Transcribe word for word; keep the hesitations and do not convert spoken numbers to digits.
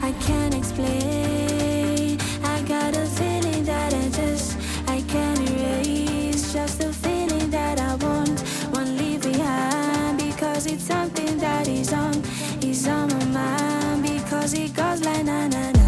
I can't explain. I got a feeling that I just I can't erase. Just a feeling that I won't won't leave behind, because it's something that is on is on my mind, because it goes like na na na.